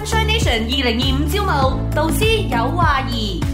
Sunshine Nation 2025招募導師有話兒。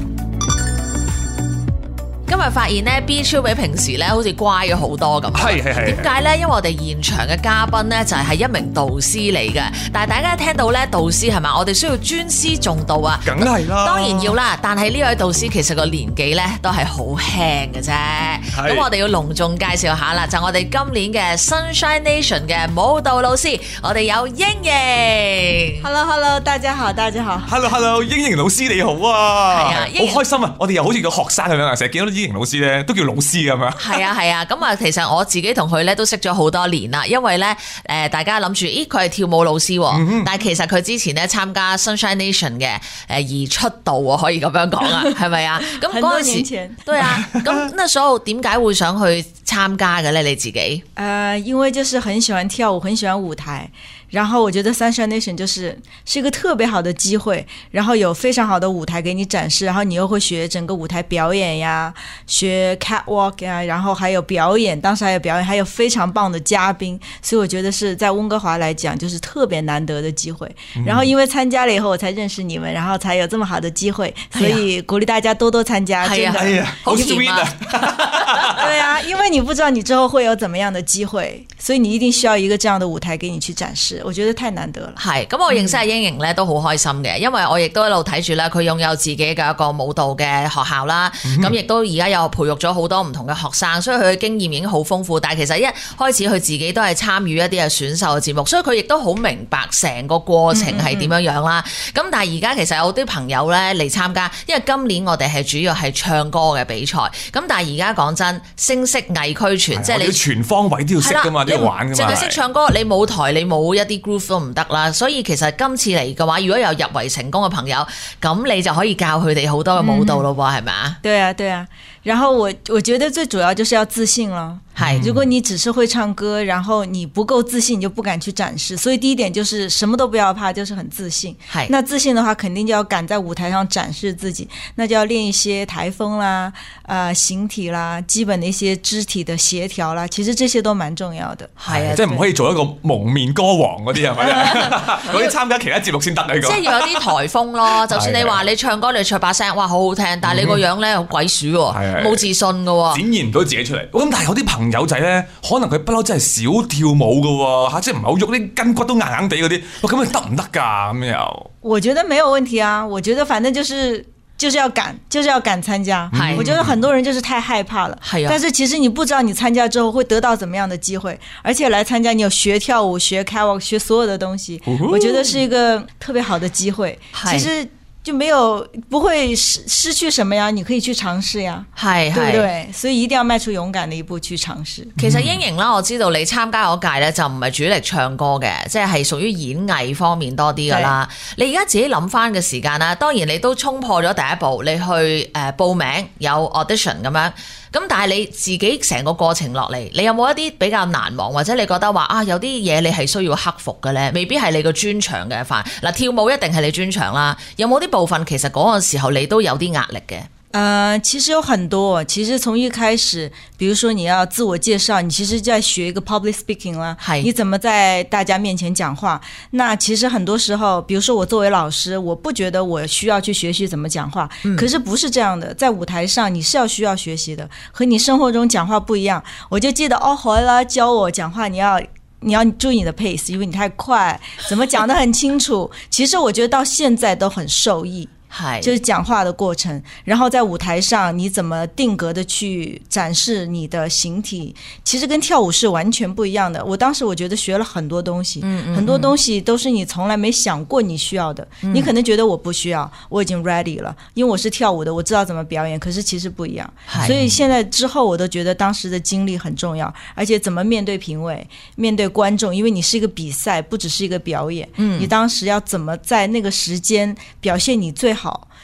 今日發現咧 B 超比平時咧好似乖咗好多咁。 係。 點解咧？因為我哋現場嘅嘉賓咧就係一名導師嚟嘅。但係大家聽到咧導師係咪？我哋需要尊師重道啊。 梗係啦。 當然要啦。但係呢位導師其實個年紀咧都係好輕嘅啫。咁我哋要隆重介紹下啦，就我哋今年嘅 Sunshine Nation 嘅舞蹈老師，我哋有英瑩。 Hello， 大家好，大家好。 Hello， 英瑩老師你好啊。係啊， 好開心啊！我哋又好似個學生咁樣啊，成日見到英瑩老師咧都叫老師咁樣。 係啊，咁啊，其實我自己同佢咧都識咗好多年啦，因為咧大家諗住，咦佢係跳舞老師喎，但係其實佢之前咧參加 Sunshine Nation 嘅而出道喎，可以咁樣講啊，係咪啊？咁嗰陣時，對啊，咁那時候點解會想去參加嘅咧？你自己？ 因為就是很喜歡跳舞，很喜歡舞台。然後我覺得 Sunshine Nation 是一個特別好的機會，然後有非常好的舞台給你展示，然後你又會學整個舞台表演呀，學 catwalk 呀，然後還有表演，當時還有表演，還有非常棒的嘉賓，所以我覺得是在溫哥華來講就是特別難得的機會。然後因為參加了以後我才認識你們，然後才有這麼好的機會，所以鼓勵大家多多參加。真的， 好 sweet 啊！ 對啊，因為你不知道你之後會有怎麼樣的機會，所以你一定需要一個這樣的舞台給你去展示。我覺得太難得啦。 係，咁我認識阿英瑩咧都好開心嘅，因為我亦都一路睇住咧，佢擁有自己嘅一個舞蹈嘅學校啦，咁亦都而家又培育咗好多唔同嘅學生，所以佢嘅經驗已經好豐富。但係其實一開始佢自己都係參與一啲嘅選秀嘅節目，所以佢亦都好明白成個過程係點樣樣啦。咁但係而家其實有啲朋友咧嚟參加，因為今年我哋係主要係唱歌嘅比賽，咁但係而家講真，聲色藝俱全，即係你全方位都要識噶嘛，都要玩噶嘛。 淨係識唱歌，你舞台你冇一啲 groove 都唔得啦。所以其實今次嚟嘅話，如果有入圍成功嘅朋友，咁你就可以教佢哋好多嘅舞蹈咯喎，係咪啊？ 對啊，對啊。然後我覺得最主要就是要自信咯。如果你只是會唱歌，然後你不夠自信，你就不敢去展示。所以第一點就是什麼都不要怕，就是很自信。那自信的話，肯定就要敢在舞台上展示自己，那就要練一些台風啦、形體啦、基本的一些肢體的協調啦。其實這些都蠻重要的。 係啊，即係唔可以做一個蒙面歌王嗰啲係咪？嗰啲參加其他節目先得呢個。 即係要有啲台風咯。就算你話你唱歌你唱把聲，哇好好聽，但係你個樣咧好鬼鼠喎，冇自信㗎喎， 展現唔到自己出嚟。咁但係有啲朋友仔咧，可能佢不嬲真係少跳舞㗎喎嚇，即係唔係好喐，啲筋骨都硬硬地嗰啲，咁你得唔得㗎？咁又？ 我覺得沒有問題啊，我覺得反正就是要敢參加。我覺得很多人就是太害怕了。但是其實你不知道你參加之後會得到怎麼樣的機會，而且來參加你有學跳舞、學 catwalk、學所有的東西，我覺得是一個特別好的機會。其實就不會失去什麼呀，你可以去嘗試呀，對不對？所以一定要邁出勇敢的一步去嘗試。 其實英瑩啦，我知道你參加嗰屆咧就唔係主力唱歌嘅，即係屬於演藝方面多啲噶啦。你而家自己諗翻嘅時間啦，當然你都衝破咗第一步，你去報名有 audition 咁樣。咁但係你自己成個過程落嚟，你有冇一啲比較難忘，或者你覺得話啊有啲嘢你係需要克服嘅咧？未必係你個專長嘅範。嗱，跳舞一定係你專長啦。有冇啲部分其實嗰個時候你都有啲壓力嘅？ 其實有很多。其實從一開始，比如說你要自我介紹，你其實就在學一個 public speaking 啦，你怎麼在大家面前講話。那其實很多時候，比如說我作為老師，我不覺得我需要去學習怎麼講話，可是不是這樣的。在舞台上你是要需要學習的，和你生活中講話不一樣。我就記得後來教我講話，你要注意你的 pace，因為你太快，怎麼講得很清楚。其實我覺得到現在都很受益。就是講話的過程，然後在舞台上你怎麼定格的去展示你的形體，其實跟跳舞是完全不一樣的。我當時我覺得學了很多東西，很多東西都是你從來沒想過你需要的。你可能覺得我不需要，我已經 ready 了，因為我是跳舞的，我知道怎麼表演，可是其實不一樣。所以現在之後我都覺得當時的經歷很重要，而且怎麼面對評委，面對觀眾，因為你是一個比賽，不只是一個表演，你當時要怎麼在那個時間表現你最好，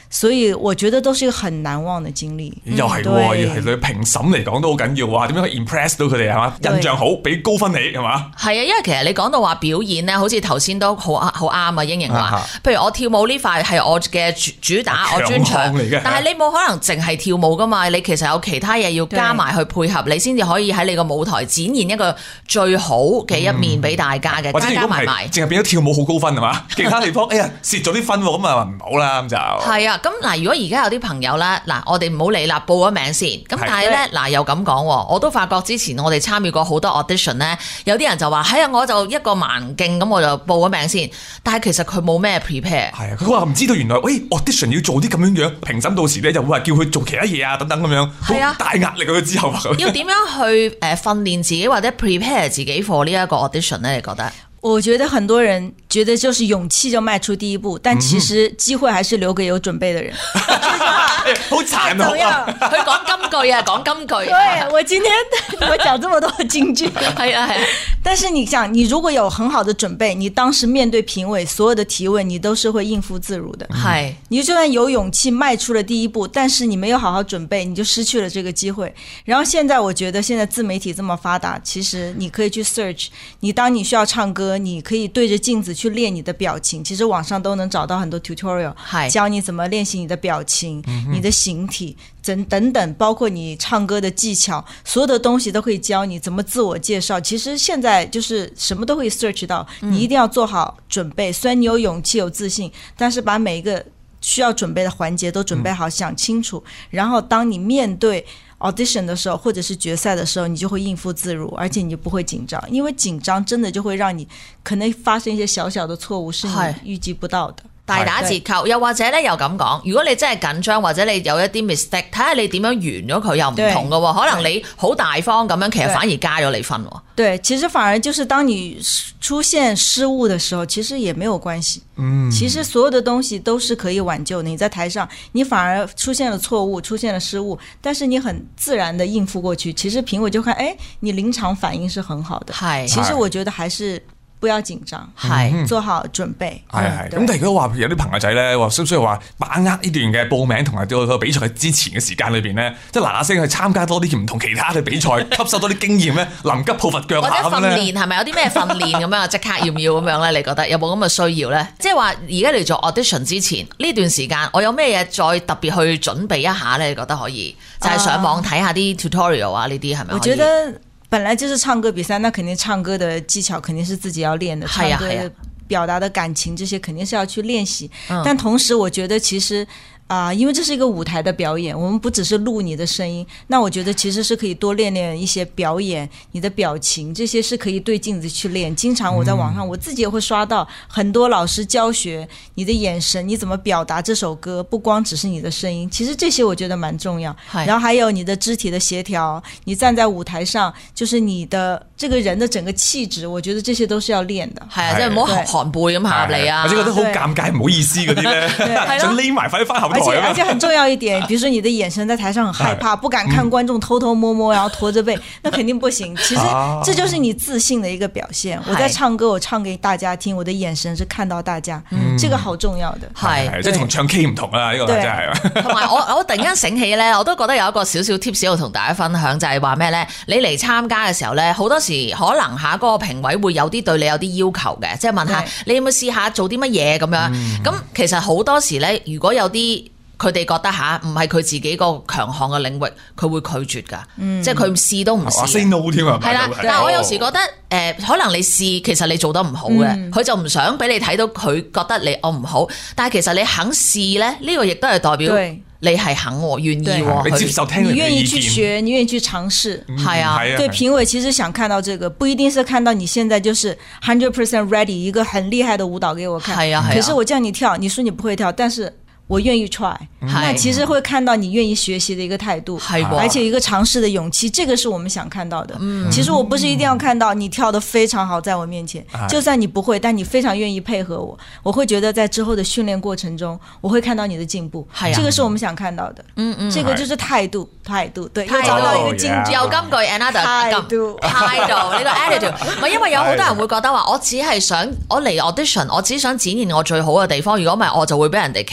所以我覺得都是一個很難忘的經歷。 又係喎，要係對評審嚟講都好緊要啊！點樣去 impress 到佢哋係嘛？印象好，俾高分你係嘛？ 係啊，因為其實你講到話表演咧，好似頭先都好啱啊，英瑩話，譬如我跳舞呢塊係我嘅主打，我專長嚟嘅。但係你冇可能淨係跳舞噶嘛，你其實有其他嘢要加埋去配合，你先至可以喺你個舞台展現一個最好嘅一面俾大家嘅。 或者加埋淨係變咗跳舞好高分係嘛？其他地方哎呀蝕咗啲分喎，咁啊唔好啦咁就。係啊，咁嗱，如果而家有啲朋友咧，嗱我哋唔好理啦，報咗名先。咁但係咧嗱又咁講，我都發覺之前我哋參與過好多 audition 咧，有啲人就話係啊，我就一個盲徑咁我就報咗名先。但係其實佢冇咩 prepare。係啊， 佢話唔知道原來audition 要做啲咁樣樣，評審到時咧就會話叫佢做其他嘢啊等等咁樣，好大壓力佢之後。 要點樣去訓練自己或者 prepare 自己 for 呢一個 audition 咧？你覺得？ 我覺得很多人覺得就是勇氣就邁出第一步，但其實機會還是留給有準備的人。 好殘啊！ 佢講金句啊，講金句。 對，我今天我講這麼多金句。係啊。但是你想，你如果有很好的準備，你當時面對評委所有的提問，你都是會應付自如的。係。你就算有勇氣邁出了第一步，但是你沒有好好準備，你就失去了這個機會。然後現在我覺得現在自媒體這麼發達，其實你可以去 search， 你當你需要唱歌，你可以對着鏡子去練你的表情，其實網上都能找到很多 tutorial， 教你怎麼練習你的表情、你的形體等等，包括你唱歌的技巧，所有的東西都可以教你怎麼自我介紹。其實現在就是什麼都可以 search 到，你一定要做好準備。雖然你有勇氣有自信，但是把每一個需要準備的環節都準備好，想清楚，然後當你面對audition 的時候或者是決賽的時候，你就會應付自如，而且你就不會緊張，因為緊張真的就會讓你可能發生一些小小的錯誤是你預計不到的， 大打折扣。又或者咧又咁講，如果你真係緊張或者你有一啲 mistake， 睇下你點樣完咗佢又唔同㗎喎，可能你好大方咁樣，其實反而加咗你分。 對，其實反而就是當你出現失誤的時候，其實也沒有關係。其實所有的東西都是可以挽救的。你在台上，你反而出現了錯誤，出現了失誤，但是你很自然的應付過去，其實評委就看，你臨場反應是很好的。其實我覺得還是不要緊張，做好準備。 咁但係如果話有啲朋友仔咧，話需唔需要話把握呢段嘅報名同埋對個比賽之前嘅時間裏邊咧，即係嗱嗱聲去參加多啲唔同其他嘅比賽，吸收多啲經驗咧，臨急抱佛腳下咁咧。 或者訓練係咪有啲咩訓練咁樣？即刻要唔要咁樣咧？你覺得有冇咁嘅需要咧？即係話而家嚟做 audition 之前呢段時間，我有咩嘢再特別去準備一下咧？你覺得可以？就係上網睇下啲 tutorial 啊，呢啲係咪？ 我覺得本來就是唱歌比賽，那肯定唱歌的技巧肯定是自己要練的，唱歌表達的感情這些肯定是要去練習。但同時我覺得其實因為這是一個舞台的表演，我們不只是錄你的聲音，那我覺得其實是可以多練練一些表演，你的表情這些是可以對鏡子去練。經常我在網上我自己也會刷到很多老師教學你的眼神，你怎麼表達這首歌，不光只是你的聲音，其實這些我覺得蠻重要。然後還有你的肢體的協調，你站在舞台上就是你的這個人的整個氣質，我覺得這些都是要練的。係啊，即係唔好寒背咁下嚟啊， 或者覺得好尷尬唔好意思嗰啲咧，想匿埋快啲翻後台。 而且很重要一點，比如說你的眼神在台上很害怕，不敢看觀眾，偷偷摸摸，然後駝着背，那肯定不行。其實這就是你自信的一個表現。我在唱歌，我唱給大家聽，我的眼神是看到大家，這個好重要的。 係，即係同唱 K 唔同啦，呢個真係。 同埋我突然間醒起咧，我都覺得有一個少少 tips 要同大家分享，就係話咩咧？你嚟參加嘅時候咧，好多時可能嗰個評委會有啲對你有啲要求嘅，即係問下你有冇試下做啲乜嘢咁樣。咁其實好多時咧，如果有啲佢哋覺得唔係佢自己個強項嘅領域，佢會拒絕㗎，即係佢試都唔試。 say no 添啊！ 係啦，但係我有時覺得可能你試，其實你做得唔好嘅，佢就唔想俾你睇到佢覺得你唔好，但係其實你肯試咧，呢個亦都係代表你係肯願意， 你接受聽人嘅意見， 你願意去學，你願意去嘗試。 係啊， 對，評委其實想看到這個，不一定是看到你現在就是 100% ready 一個很厲害的舞蹈給我看。係啊，可是我叫你跳，你說你不會跳，但是我願意 try，那其實會看到你願意學習的一個態度，而且一個嘗試的勇氣，這個是我們想看到的。其實我不是一定要看到你跳得非常好在我面前，就算你不會，但你非常願意配合我，我會覺得在之後的訓練過程中，我會看到你的進步。這個是我們想看到的。這個就是態度，對，要找到一個進步。 有金句 another 態度呢個 attitude， 唔係因為有好多人會覺得話，我只係想我嚟 audition， 我只想展現我最好嘅地方，如果唔係我就會俾人哋 kick out 咗。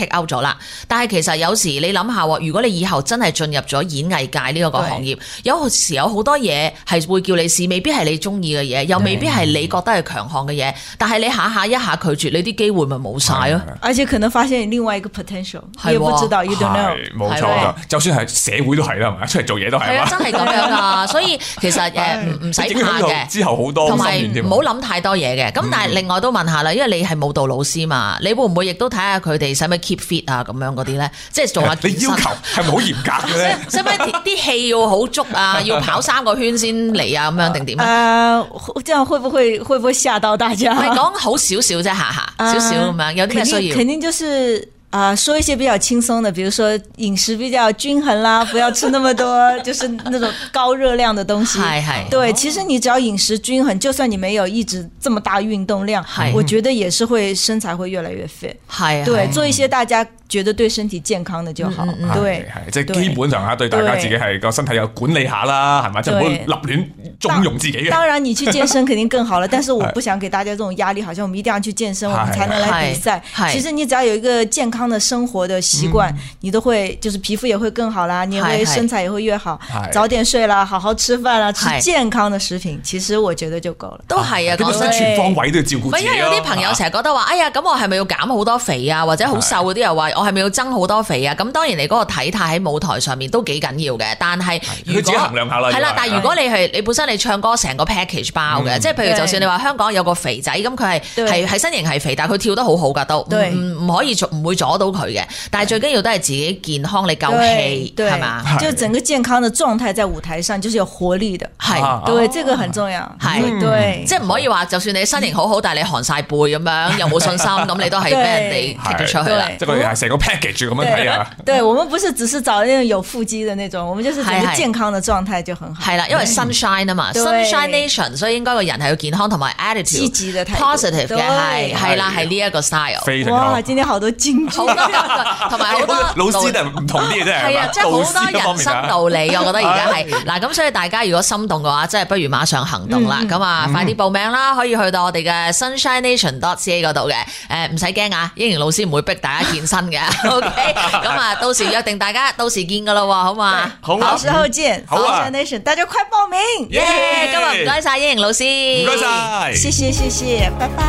啦。但係其實有時你諗下，如果你以後真係進入咗演藝界呢個行業，有時有好多嘢係會叫你試，未必係你中意嘅嘢，又未必係你覺得係強項嘅嘢，但係你一下拒絕，你啲機會咪冇晒咯。 而且可能發現另外一個 potential， 你也不知道 ，you don't know。 冇錯，就算係社會都係啦，係咪？出嚟做嘢都係。係啊， 真係咁樣噶，所以其實唔使怕嘅。 之後好多同埋唔好諗太多嘢嘅。咁但係另外都問下啦，因為你係舞蹈老師嘛，你會唔會亦都睇下佢哋使唔使 keep fit 啊咁樣嗰啲咧？即係做下健身。 你要求係咪好嚴格嘅咧？ 使唔使啲氣要好足啊？要跑3個圈先嚟啊？咁樣定點啊？ 這樣會不會嚇到大家？ 係講好少少啫，少少咁樣，有啲咩需要？ 肯定就是說一些比較輕鬆的，比如說飲食比較均衡啦，不要吃那麼多就是那種高熱量的東西。對，其實你只要飲食均衡，就算你沒有一直這麼大運動量，我覺得也是會身材會越來越 fit。對，做一些大家覺得對身體健康的就好。對， 即係基本上對大家自己係個身體有管理下啦，係咪？即係唔好立亂縱容自己嘅。 當然你去健身肯定更好了，但是我不想給大家這種壓力，好像我們一定要去健身，我們才能來比賽。其實你只要有一個健康的生活的習慣，你都會就是皮膚也會更好啦，你會身材也會越好。早點睡啦，好好吃飯啦，吃健康的食品，其實我覺得就夠了。 都係啊， 咁全方位都要照顧自己。 因為有啲朋友成日覺得話，哎呀，咁我係咪要減好多肥啊？或者好瘦嗰啲又話，我係咪要增好多肥啊？咁當然你嗰個體態喺舞台上面都幾緊要嘅，但係如果自己衡量下啦。係啦， 但係如果你本身你唱歌成個 package 包嘅，即係譬如就算你話香港有個肥仔，咁佢係身形係肥，但係佢跳得好好㗎，都唔可以唔會阻到佢嘅。但係最緊要都係自己健康，你夠氣係嘛？ 就整個健康的狀態在舞台上就是有活力的，係對，這個很重要。係對， 即係唔可以話就算你身形好好，但係你寒晒背咁樣，又冇信心，咁你都係俾人哋踢咗出去啦。 即係佢哋係成個 package 咁樣睇啊。 對，我們不是只是找那種有腹肌的那種，我們就是整個健康的狀態就很好。 係啦，因為 sunshine 啊嘛 ，sunshine nation， 所以應該個人係要健康同埋 attitude 積極的態度 positive 嘅係啦，係呢一個 style。 非常好。 哇，今天好多金句， 同埋好多老師都唔同啲嘅啫。 係啊，即係好多人生道理，我覺得而家係嗱咁，所以大家如果心動嘅話，即係不如馬上行動啦。咁快啲報名啦，可以去到我哋嘅 sunshineNation.ca 嗰度嘅。唔使驚啊，英瑩老師唔會逼大家健身嘅。OK， 咁到時約定大家到時見噶啦，好嘛？ 好， 到時候見。 好啊 ，Nation， 大家快報名！ 耶！今日唔該晒英瑩老師， 唔該晒， 謝謝，拜拜。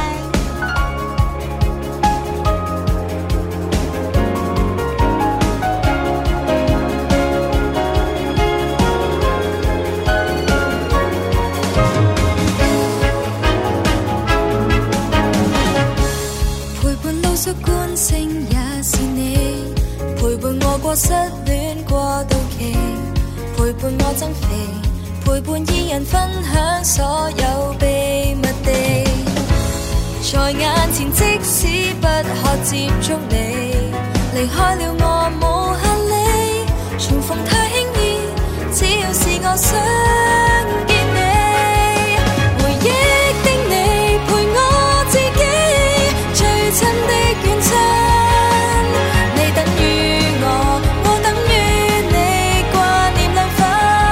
觀星也是你，陪伴我過失戀過渡期，陪伴我增肥，陪伴二人分享所有秘密地，在眼前即使不可接觸你，離開了我無限理，重逢太輕易，只要是我想見你，回憶的你陪我自己，最親的遠親，你等於我等於你，掛念兩分，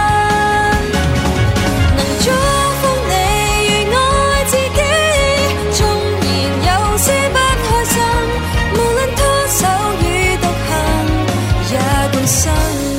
能祝福你如愛自己，縱然有些不開心，無論拖手與獨行也共生。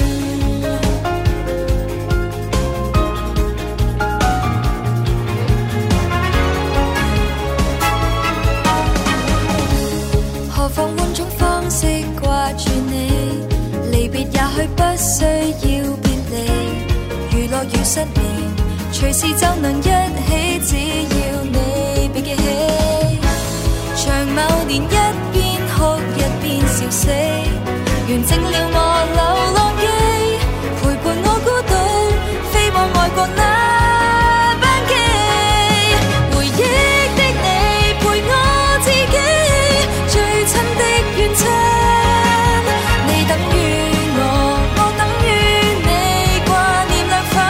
何況換種方式掛住你，離別也許不需要別離，娛樂與失眠，隨時就能一起，只要你別記起。像某年一邊哭一邊笑死，完整了我流浪記，陪伴我孤獨飛往外國那班機，回憶的你陪我自己，最親的遠親，你等於我等於你，掛念兩分，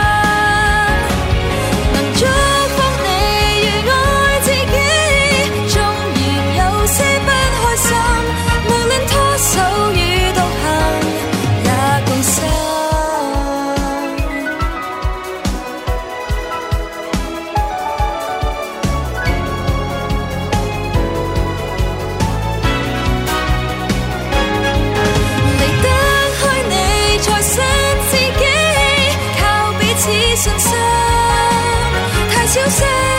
能祝福你如愛自己，縱然有些不開心，無論拖手與獨行也共些